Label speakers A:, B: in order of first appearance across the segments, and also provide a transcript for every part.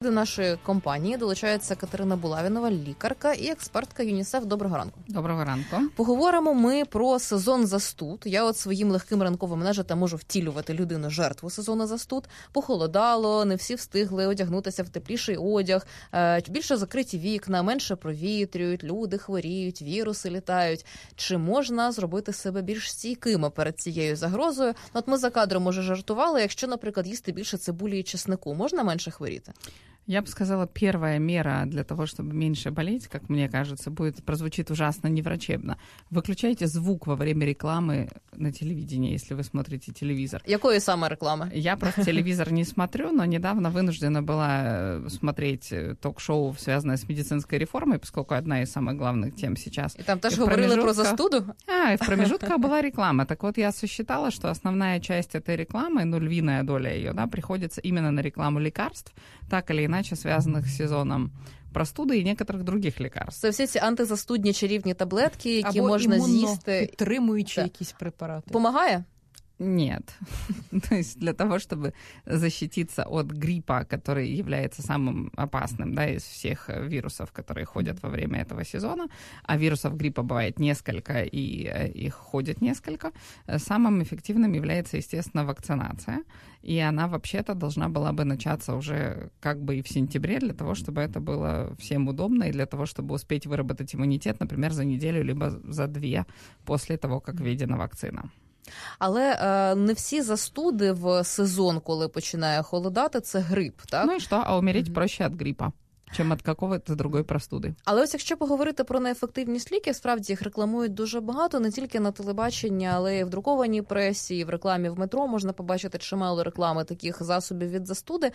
A: До нашої компанії долучається Катерина Булавінова, лікарка і експертка ЮНІСЕФ. Доброго ранку.
B: Доброго ранку.
A: Поговоримо ми про сезон застуд. Я от своїм легким ранковим менеджером можу втілювати людину-жертву сезону застуд. Похолодало, не всі встигли одягнутися в тепліший одяг, більше закриті вікна, менше провітрюють, люди хворіють, віруси літають. Чи можна зробити себе більш стійкими перед цією загрозою? От ми за кадром, може, жартували, якщо, наприклад, їсти більше цибулі і чеснику, можна менше хворіти?
B: Я бы сказала, первая мера для того, чтобы меньше болеть, как мне кажется, прозвучит ужасно неврачебно. Выключайте звук во время рекламы на телевидении, если вы смотрите телевизор.
A: Якої саме реклами?
B: Я просто телевизор не смотрю, но недавно вынуждена была смотреть ток-шоу, связанное с медицинской реформой, поскольку одна из самых главных тем сейчас.
A: И там теж говорили про застуду?
B: И в промежутках была реклама. Так вот, я сосчитала, что основная часть этой рекламы, львиная доля ее, приходится именно на рекламу лекарств, так или иначе связанных с сезоном простуди і некоторих других лекарств.
A: Це всі ці антизастудні чарівні таблетки, які
C: або
A: можна з'їсти.
C: Підтримуючі якісь препарати.
A: Помагає?
B: Нет. То есть для того, чтобы защититься от гриппа, который является самым опасным, из всех вирусов, которые ходят во время этого сезона, а вирусов гриппа бывает несколько, и их ходит несколько, самым эффективным является, естественно, вакцинация. И она вообще-то должна была бы начаться уже как бы и в сентябре, для того, чтобы это было всем удобно, и для того, чтобы успеть выработать иммунитет, например, за неделю, либо за 2 после того, как введена вакцина.
A: Але не всі застуди в сезон, коли починає холодати, це грип, так?
B: Ну і що? А умереть проще від грипа, чим від какого-то другої простуди.
A: Але ось якщо поговорити про неефективність ліків, справді їх рекламують дуже багато, не тільки на телебаченні, але й в друкованій пресі, і в рекламі в метро можна побачити чимало реклами таких засобів від застуди.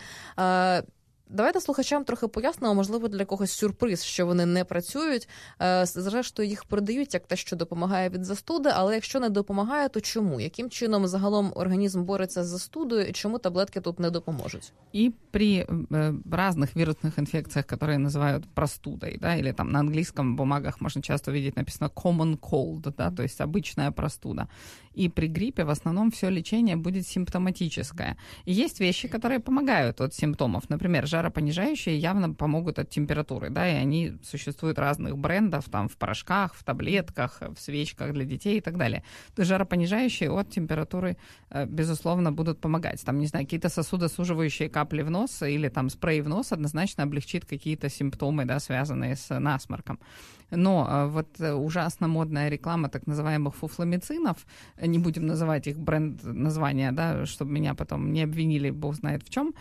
A: Давайте слухачам трохи пояснимо, можливо, для когось сюрприз, що вони не працюють. Зрештою, їх продають як те, що допомагає від застуди, але якщо не допомагає, то чому? Яким чином загалом організм бореться з застудою і чому таблетки тут не допоможуть?
B: И при разных вирусных инфекциях, которые называют простудой, или там на английском бумагах можно часто увидеть написано common cold, то есть обычная простуда. И при гриппе в основном все лечение будет симптоматическое. И есть вещи, которые помогают от симптомов. Например, жаропонижающие явно помогут от температуры, и они существуют разных брендов, там в порошках, в таблетках, в свечках для детей и так далее. То есть жаропонижающие от температуры, безусловно, будут помогать. Там, не знаю, какие-то сосудосуживающие капли в нос или там спрей в нос однозначно облегчит какие-то симптомы, связанные с насморком. Но вот ужасно модная реклама так называемых фуфломицинов, не будем называть их бренд-названия, чтобы меня потом не обвинили, бог знает в чем,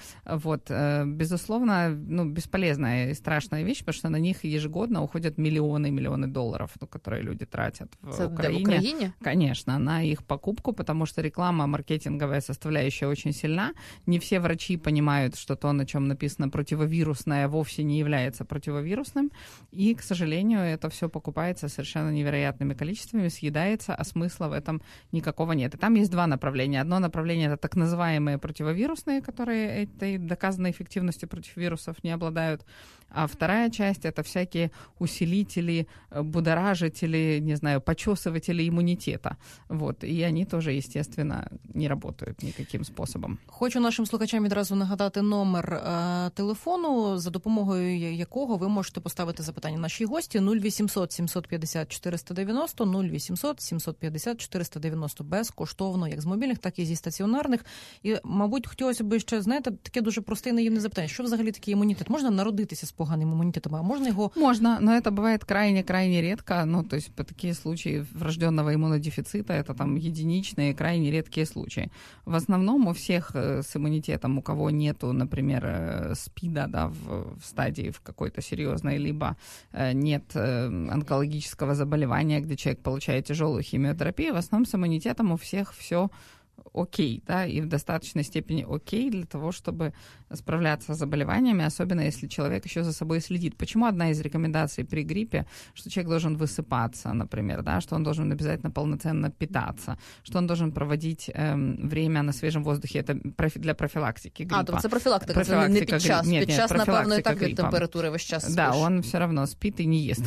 B: безусловно, бесполезная и страшная вещь, потому что на них ежегодно уходят миллионы долларов, которые люди тратят в Украине.
A: В Украине?
B: Конечно, на их покупку, потому что реклама, маркетинговая составляющая очень сильна. Не все врачи понимают, что то, на чем написано противовирусное, вовсе не является противовирусным, и, к сожалению, это все покупается совершенно невероятными количествами, съедается, а смысла в этом никакого нет. И там есть 2 направления. Одно направление — это так называемые противовирусные, которые этой доказанной эффективностью против вирусов не обладают. А вторая часть — это всякие усилители, будоражители, не знаю, почесыватели иммунитета. И они тоже, естественно, не работают никаким способом.
C: Хочу нашим слухачам відразу нагадати номер телефону, за допомогою якого ви можете поставити запитання нашій гості. 0800 750 490, 0800 750 490, безкоштовно, як з мобільних, так і зі стаціонарних. І, мабуть, хотілося б ще, знаєте, таке дуже просте і наївне запитання. Що взагалі такий імунітет? Можна народитися з поганим імунітетом, а можна його...
B: Можно, но это бывает крайне редко. То есть такие случаи врожденного иммунодефицита, это там единичные, крайне редкие случаи. В основном у всех с иммунитетом, у кого нету, например, СПИДа, в стадии в какой-то серьезной, либо нет онкологического заболевания, где человек получает тяжелую химиотерапию, в основном с иммунитетом у всех все окей, и в достаточной степени окей для того, чтобы справляться с заболеваниями, особенно если человек еще за собой следит. Почему одна из рекомендаций при гриппе, что человек должен высыпаться, например, что он должен обязательно полноценно питаться, что он должен проводить время на свежем воздухе, это для профилактики гриппа.
A: Тобто це профілактика, це не під час. Під час, напевно, і так від температури весь час.
B: Да, он все равно спит и не ест.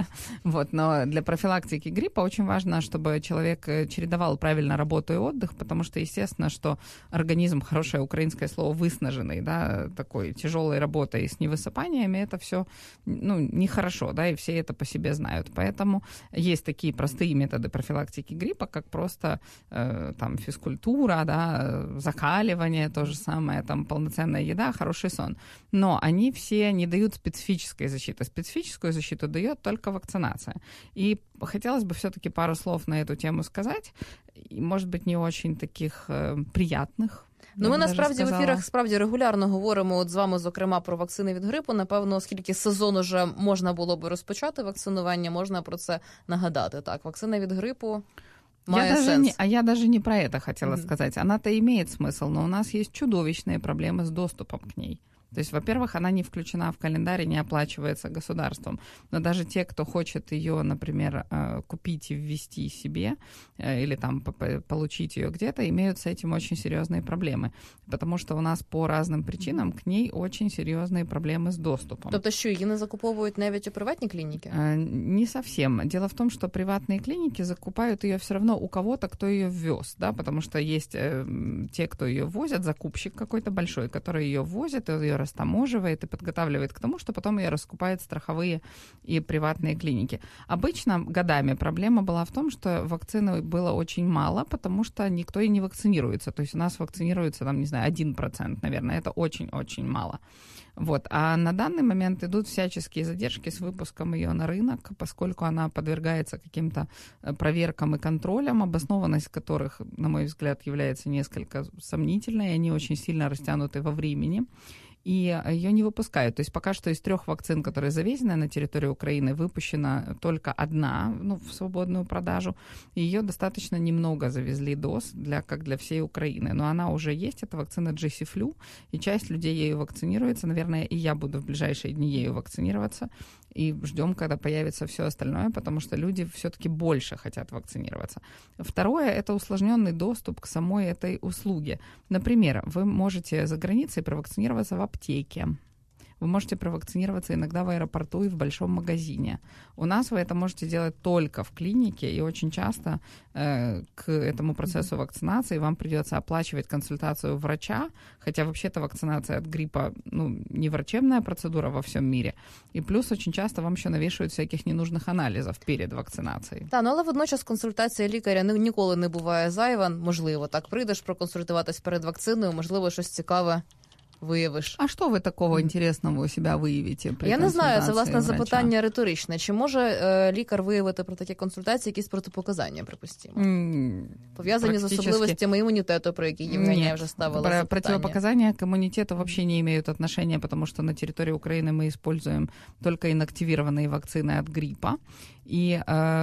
B: Но для профилактики гриппа очень важно, чтобы человек чередовал правильно работу и отдых, потому потому что, естественно, что организм, хорошее украинское слово, выснаженный, да, такой тяжелой работой с невысыпаниями, это все, нехорошо, да, и все это по себе знают. Поэтому есть такие простые методы профилактики гриппа, как просто там физкультура, да, закаливание, то же самое, там полноценная еда, хороший сон. Но они все не дают специфической защиты. Специфическую защиту дает только вакцинация. И хотелось бы все-таки пару слов на эту тему сказать, и, может быть, не очень таких приятных.
A: Ми насправді в ефірах справді регулярно говоримо з вами, зокрема, про вакцини від грипу. Напевно, оскільки сезон уже можна було би розпочати вакцинування, можна про це нагадати. Так, вакцина від грипу має сенс.
B: Я даже не про это хотела сказать. Она-то имеет смысл, но у нас есть чудовищные проблемы с доступом к ней. То есть, во-первых, она не включена в календарь и не оплачивается государством. Но даже те, кто хочет ее, например, купить и ввести себе или там получить ее где-то, имеют с этим очень серьезные проблемы. Потому что у нас по разным причинам к ней очень серьезные проблемы с доступом.
A: Тобто що, її не закуповують навіть у приватні клініки?
B: Не совсем. Дело в том, что приватные клиники закупают ее все равно у кого-то, кто ее ввез, да, потому что есть те, кто ее возят, закупщик какой-то большой, который ее возит, ее растаможивает и подготавливает к тому, что потом ее раскупают страховые и приватные клиники. Обычно годами проблема была в том, что вакцины было очень мало, потому что никто и не вакцинируется. То есть у нас вакцинируется, там, не знаю, 1%, наверное, это очень-очень мало. Вот. А на данный момент идут всяческие задержки с выпуском ее на рынок, поскольку она подвергается каким-то проверкам и контролям, обоснованность которых, на мой взгляд, является несколько сомнительной, и они очень сильно растянуты во времени. И ее не выпускают. То есть пока что из 3 вакцин, которые завезены на территорию Украины, выпущена только одна, в свободную продажу. Ее достаточно немного завезли доз, как для всей Украины. Но она уже есть, это вакцина GC-Flu, и часть людей ею вакцинируется. Наверное, и я буду в ближайшие дни ею вакцинироваться. И ждем, когда появится все остальное, потому что люди все-таки больше хотят вакцинироваться. Второе – это усложненный доступ к самой этой услуге. Например, вы можете за границей провакцинироваться в аптеке. Вы можете провакцинироваться иногда в аэропорту и в большом магазине. У нас вы это можете делать только в клинике, и очень часто к этому процессу вакцинации вам придется оплачивать консультацию врача, хотя вообще-то вакцинация от гриппа не врачебная процедура во всем мире. И плюс очень часто вам ще навішують всяких ненужних аналізів перед вакцинацією.
A: Але водночас консультація лікаря ніколи не буває зайва. Можливо, так прийдеш проконсультуватись перед вакциною, можливо, щось цікаве виявиш.
B: А що ви такого інтересного у себе виявите при
A: Я не знаю, це, власне,
B: врача?
A: запитання риторичне. Чи може лікар виявити при такій консультації якісь протипоказання, припустимо? Пов'язані з особливостями імунітету, про які Євгенія вже ставила запитання.
B: Противопоказания к иммунитету вообще не имеют отношения, потому что на территории Украины мы используем только инактивированные вакцины от гриппа. И,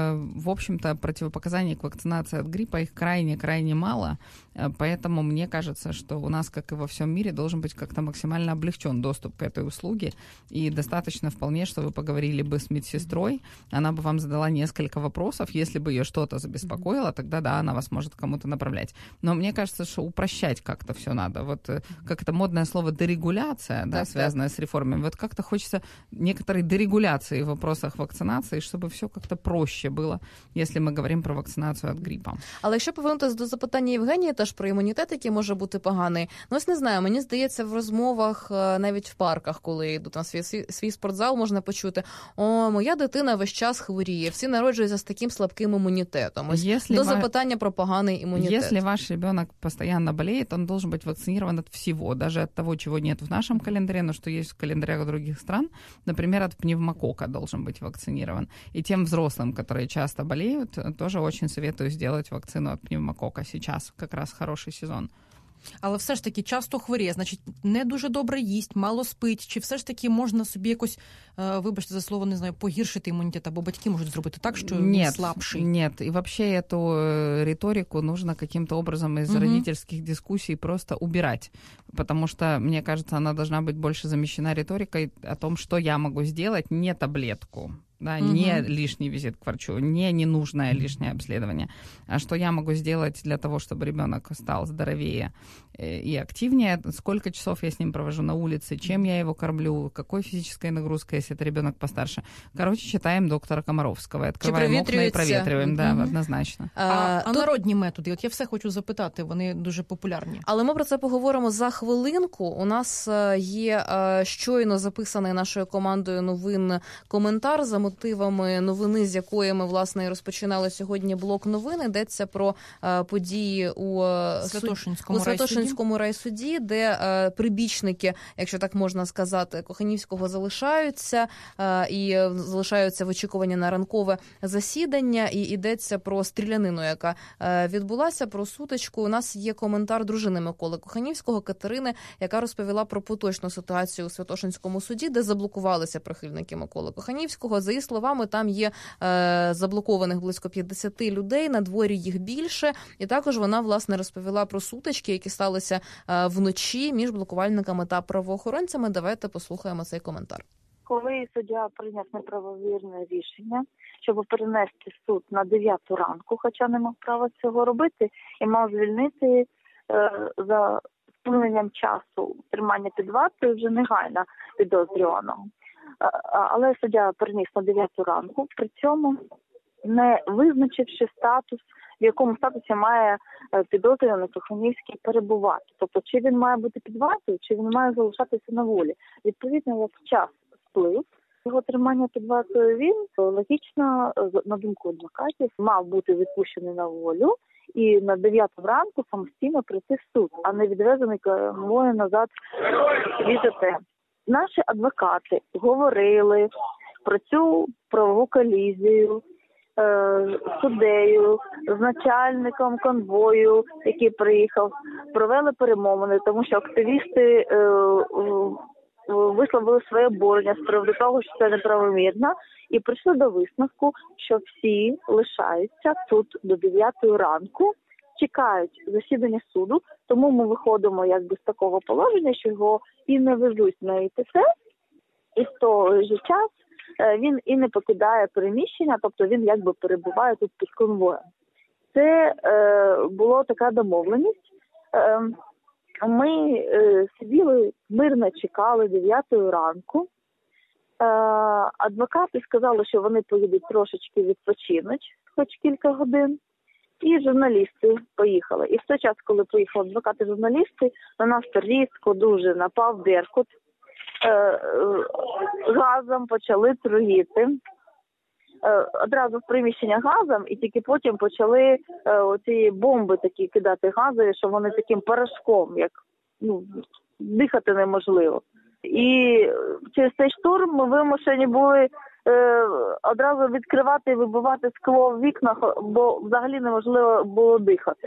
B: в общем-то, противопоказаний к вакцинации от гриппа их крайне-крайне мало. Поэтому мне кажется, что у нас, как и во всем мире, должен быть как-то максимально облегчен доступ к этой услуге. И достаточно вполне, что вы поговорили бы с медсестрой, она бы вам задала несколько вопросов. Если бы ее что-то забеспокоило, тогда да, она вас может кому-то направлять. Но мне кажется, что упрощать как-то все надо. Вот как это модное слово дерегуляция, да, связанное с реформами. Вот как-то хочется некоторой дерегуляции в вопросах вакцинации, чтобы все как-то проще было, если ми говоримо про вакцинацію від грипу.
A: Але якщо повернутися до запитання Євгенії, теж про імунітет, який може бути поганий, ось не знаю, мені здається, в розмовах, навіть в парках, коли йдуть на свій спортзал, можна почути: «О, моя дитина весь час хворіє, всі народжуються з таким слабким імунітетом». Ось до запитання про поганий імунітет.
B: Если ваш ребенок постоянно болеет, он должен быть вакцинирован от всего, даже от того, чего нет в нашем календаре, но что есть в календарях других стран. Например, от пневмокока должен быть вакцинирован. И тем взрослым, которые часто болеют, тоже очень советую сделать вакцину от пневмокока сейчас, как раз хороший сезон.
C: Але все ж таки часто хворіє, значить, не дуже добре їсть, мало спить, чи все ж таки можна собі якось, вибачте за слово, не знаю, погіршити імунітет, або батьки можуть зробити так, що він слабший?
B: Нет, и вообще эту риторику нужно каким-то образом из родительских дискуссий просто убирать, потому что, мне кажется, она должна быть больше замещена риторикой о том, что я могу сделать, не таблетку. Да, не лишний визит к врачу, не ненужное лишнее обследование, а что я могу сделать для того, чтобы ребенок стал здоровее и активнее, сколько часов я с ним провожу на улице, чем я его кормлю, какой физической нагрузкой, если это ребенок постарше. Короче, читаем доктора Комаровского, открываем окна и проветриваем, да, однозначно.
C: А народні методи, от я все хочу запитати, вони дуже популярні.
A: Але ми про це поговоримо за хвилинку. У нас є щойно записаний нашою командою новин коментар за мотивами новини, з якої ми, власне, і розпочинали сьогодні блок новин. Йдеться про події у Святошинському райсуді, де прибічники, якщо так можна сказати, Коханівського залишаються і залишаються в очікуванні на ранкове засідання. І йдеться про стрілянину, яка відбулася, про сутичку. У нас є коментар дружини Миколи Коханівського, Катерини, яка розповіла про поточну ситуацію у Святошинському суді, де заблокувалися прихильники Миколи Коханівського. За її словами, там є заблокованих близько 50 людей, на дворі їх більше. І також вона, власне, розповіла про сутички, які сталися вночі між блокувальниками та правоохоронцями. Давайте послухаємо цей коментар.
D: Коли суддя прийняв неправовірне рішення, щоб перенести суд на 9 ранку, хоча не мав права цього робити, і мав звільнити за сплиненням часу тримання під вартою вже негайно підозрюваного. Але суддя переніс на 9 ранку, при цьому не визначивши статус, в якому статусі має підозрюваний Коханівський перебувати. Тобто, чи він має бути під вартою, чи він має залишатися на волі. Відповідно, як час сплив, його тримання під вартою, він логічно, на думку адвокатів, мав бути відпущений на волю і на 9 ранку самостійно прийти в суд, а не відвезений конвоєм назад в ІЗТ. Наші адвокати говорили про цю правову колізію з суддею, з начальником конвою, який приїхав, провели перемовини, тому що активісти висловили своє обурення з приводу того, що це неправомірно, і прийшли до висновку, що всі лишаються тут до 9 ранку, чекають засідання суду, тому ми виходимо якби з такого положення, що його і не везуть на ІТЦ, і в той же час він і не покидає приміщення, тобто він якби перебуває тут під конвоєм. Це була така домовленість. Ми сиділи, мирно чекали 9 ранку. Адвокати сказали, що вони поїдуть трошечки відпочинуть, хоч кілька годин. І журналісти поїхали. І в той час, коли поїхали адвокати-журналісти, на нас різко дуже напав Беркут. Газом почали труїти. Одразу в приміщення газом, і тільки потім почали оці бомби такі кидати газові, що вони таким порошком, як дихати неможливо. І через цей штурм ми вимушені були одразу відкривати і вибивати скло в вікнах, бо взагалі неможливо було дихати.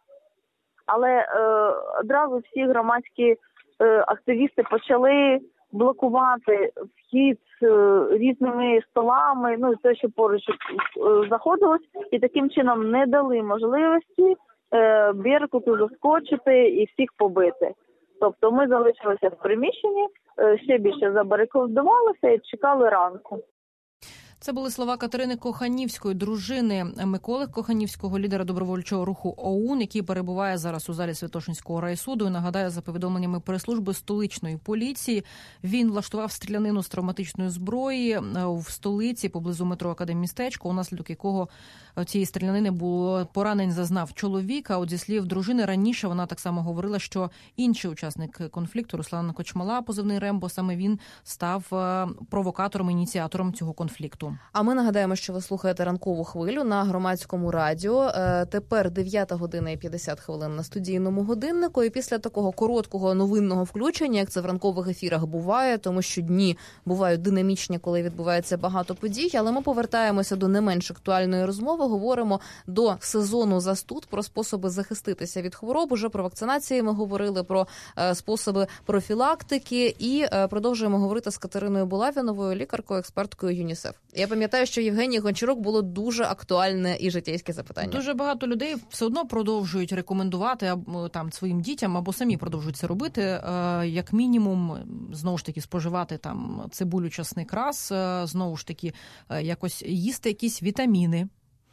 D: Але одразу всі громадські активісти почали блокувати вхід різними столами, ну, те, що поруч заходилось, і таким чином не дали можливості Беркуту заскочити і всіх побити. Тобто ми залишилися в приміщенні, ще більше забарикадувалися і чекали ранку.
C: Це були слова Катерини Коханівської, дружини Миколи Коханівського, лідера добровольчого руху ОУН, який перебуває зараз у залі Святошинського райсуду. І нагадаю, за повідомленнями прес-служби столичної поліції, він влаштував стрілянину з травматичної зброї в столиці поблизу метро Академмістечко, унаслідок якого цієї стрілянини було поранень зазнав чоловік. А от зі слів дружини, раніше вона так само говорила, що інший учасник конфлікту, Руслан Кочмала, позивний Рембо, саме він став провокатором, ініціатором цього конфлікту.
A: А ми нагадаємо, що ви слухаєте ранкову хвилю на Громадському радіо. Тепер 9 година і 50 хвилин на студійному годиннику. І після такого короткого новинного включення, як це в ранкових ефірах буває, тому що дні бувають динамічні, коли відбувається багато подій, але ми повертаємося до не менш актуальної розмови, говоримо до сезону застуд, про способи захиститися від хвороб. Уже про вакцинації ми говорили, про способи профілактики і продовжуємо говорити з Катериною Булавіновою, лікаркою, експерткою ЮНІСЕФ. Я пам'ятаю, що Євгенії Гончарук було дуже актуальне і життєйське запитання.
C: Дуже багато людей все одно продовжують рекомендувати там своїм дітям або самі продовжують це робити, як мінімум, знову ж таки, споживати там цибулю, часник раз, знову ж таки, якось їсти якісь вітаміни.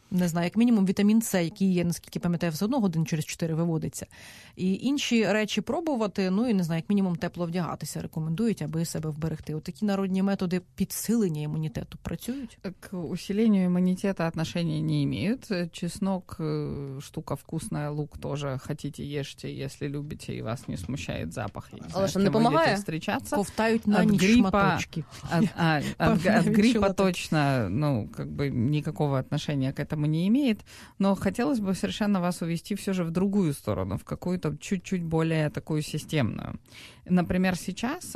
C: не знаю, як мінімум вітамін С, який є, наскільки пам'ятаю, все одно годин через 4 виводиться. І інші речі пробувати, ну і не знаю, як мінімум тепло вдягатися рекомендують, аби себе вберегти. От такі народні методи підсилення імунітету працюють?
B: К усилению иммунитета отношения не имеют. Чеснок штука вкусная, лук тоже хотите ешьте, если любите и вас не смущает запах.
A: Але ж не помогає?
B: Встречаться.
C: Ковтають на ніч шматочки.
B: От гриппа точно, ну, как бы никакого отношения к этому не имеет, но хотелось бы совершенно вас увести все же в другую сторону, в какую-то чуть-чуть более такую системную. Например, сейчас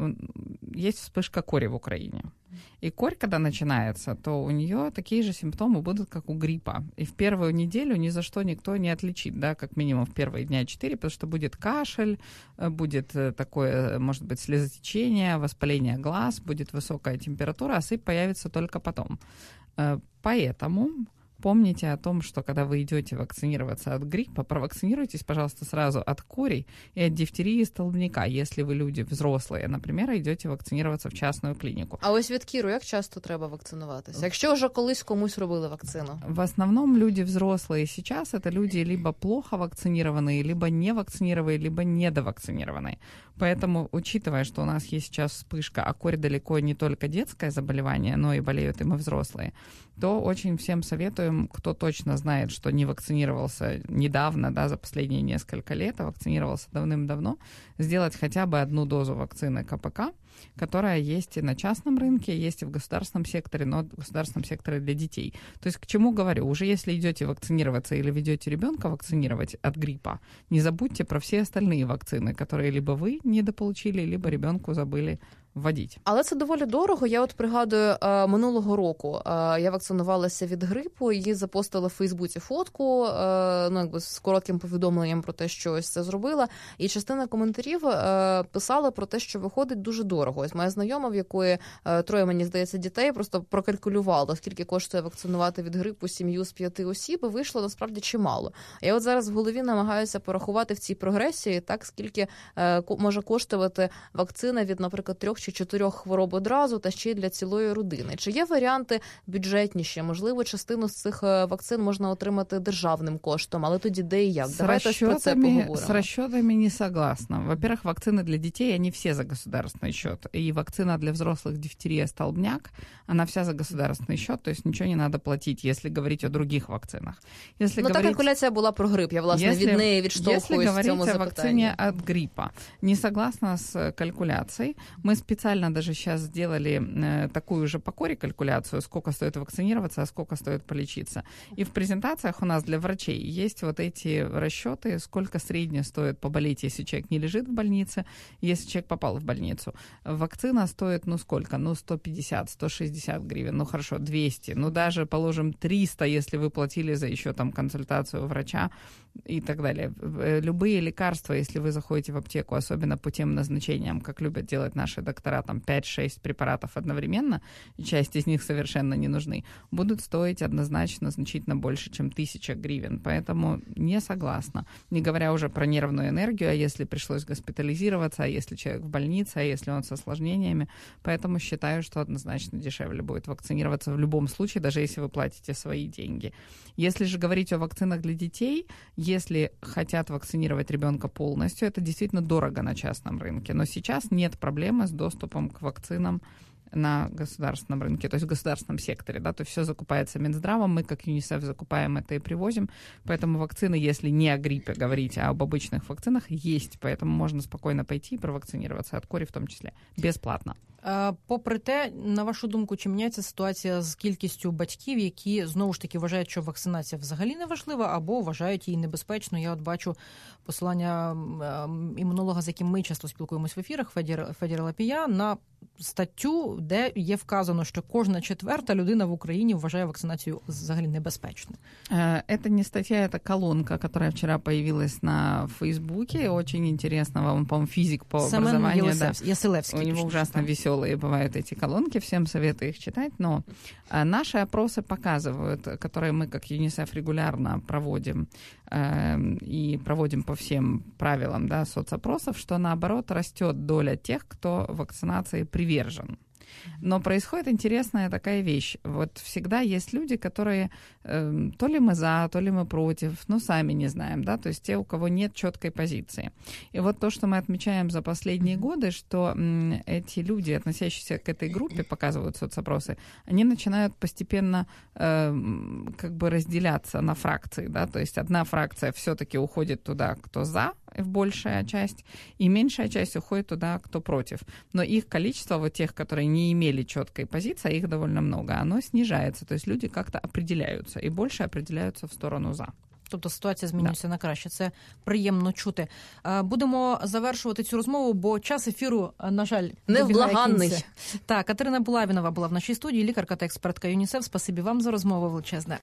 B: есть вспышка кори в Украине. И корь, когда начинается, то у нее такие же симптомы будут, как у гриппа. И в первую неделю ни за что никто не отличит, да, как минимум в первые дня 4, потому что будет кашель, будет такое, может быть, слезотечение, воспаление глаз, будет высокая температура, а сыпь появится только потом. Поэтому помните о том, что когда вы идете вакцинироваться от гриппа, провакцинируйтесь, пожалуйста, сразу от кори и от дифтерии и столбняка, если вы люди взрослые, например, идете вакцинироваться в частную клинику.
A: А ось від кіру як часто треба вакцинуватися? Якщо вже колись комусь робили вакцину?
B: В основном люди взрослые сейчас это люди либо плохо вакцинированные, либо не вакцинированные, либо недовакцинированные. Поэтому, учитывая, что у нас есть сейчас вспышка, а корь далеко не только детское заболевание, но и болеют и мы взрослые, то очень всем советуем, кто точно знает, что не вакцинировался недавно, да, за последние несколько лет, а вакцинировался давным-давно, сделать хотя бы одну дозу вакцины КПК, которая есть и на частном рынке, есть и в государственном секторе, но в государственном секторе для детей. То есть к чему говорю? Уже если идете вакцинироваться или ведете ребенка вакцинировать от гриппа, не забудьте про все остальные вакцины, которые либо вы недополучили, либо ребенку забыли вводити.
A: Але це доволі дорого. Я от пригадую, минулого року я вакцинувалася від грипу, її запостила в Фейсбуці фотку, ну, якби з коротким повідомленням про те, що ось це зробила. І частина коментарів писала про те, що виходить дуже дорого. Ось моя знайома, в якої 3, мені здається, дітей, просто прокалькулювала, скільки коштує вакцинувати від грипу сім'ю з 5 осіб, і вийшло насправді чимало. Я от зараз в голові намагаюся порахувати в цій прогресії, так, скільки може коштувати вакцина від, наприклад, 3 чи 4 хвороб одразу, та ще й для цілої родини. Чи є варіанти бюджетніші? Можливо, частину з цих вакцин можна отримати державним коштом, але тоді де і як? Давайте про це поговоримо.
B: С расчетами не согласна. Во-первых, вакцины для детей, они все за государственный счет. И вакцина для взрослых дифтерия, столбняк, она вся за государственный счет, то есть ничего не надо платить, если говорить о других вакцинах.
A: Если та калькуляція була про грип, я, власне, від неї відштовхуюсь в цьому запитанні.
B: Если говорить о вакцине от гриппа, не согласна с калькуляцией. Мы специально даже сейчас сделали такую же по коре калькуляцию, сколько стоит вакцинироваться, а сколько стоит полечиться. И в презентациях у нас для врачей есть вот эти расчеты, сколько средне стоит поболеть, если человек не лежит в больнице, если человек попал в больницу. Вакцина стоит, ну сколько? Ну 150, 160 гривен, ну хорошо, 200, ну даже, положим, 300, если вы платили за еще там консультацию врача и так далее. Любые лекарства, если вы заходите в аптеку, особенно по тем назначениям, как любят делать наши доктора, там 5-6 препаратов одновременно, и часть из них совершенно не нужны, будут стоить однозначно значительно больше, чем 1000 гривен. Поэтому не согласна. Не говоря уже про нервную энергию, а если пришлось госпитализироваться, а если человек в больнице, а если он с осложнениями. Поэтому считаю, что однозначно дешевле будет вакцинироваться в любом случае, даже если вы платите свои деньги. Если же говорить о вакцинах для детей, если хотят вакцинировать ребенка полностью, это действительно дорого на частном рынке. Но сейчас нет проблемы с доступом к вакцинам на государственном рынке, то есть в государственном секторе, да, то есть все закупается Минздравом, мы как ЮНИСЕФ закупаем это и привозим, поэтому вакцины, если не о гриппе говорить, а об обычных вакцинах, есть, поэтому можно спокойно пойти и провакцинироваться от кори в том числе, безплатно.
C: Попри те, на вашу думку, чи міняється ситуація з кількістю батьків, які, знову ж таки, вважають, що вакцинація взагалі не важлива, або вважають її небезпечною? Я от бачу посилання імунолога, з яким ми часто спілкуємось в ефірах, Федіра Лапія, на статтю, де є вказано, що кожна 4-та людина в Україні вважає вакцинацію взагалі небезпечною.
B: Это не статья, это колонка, которая вчера появилась на Фейсбуке. Очень интересно, вам, по-моему, физик по образованию.
C: Яселевский.
B: У него ужасно веселые бывают эти колонки, всем советую их читать. Но наши опросы показывают, которые мы как ЮНИСЕФ регулярно проводим, и проводим по всем правилам, да, соцопросов, что наоборот растет доля тех, кто вакцинации привержен. Но происходит интересная такая вещь. Вот всегда есть люди, которые то ли мы за, то ли мы против, но сами не знаем, да, то есть те, у кого нет четкой позиции. И вот то, что мы отмечаем за последние годы, что эти люди, относящиеся к этой группе, показывают соцопросы, они начинают постепенно как бы разделяться на фракции, да, то есть одна фракция все-таки уходит туда, кто за, большая часть, и меньшая часть уходит туда, кто против. Но их количество, вот тех, которые не имели четкой позиции, их довольно много, оно снижается, то есть люди как-то определяются, и больше определяются в сторону за.
C: Тобто ситуація змінюється на краще. Це приємно чути. Будемо завершувати цю розмову, бо час ефіру, на жаль,
A: невблаганний.
C: Так, Катерина Булавінова була в нашій студії, лікарка та експертка ЮНІСЕФ. Спасибі вам за розмову величезне.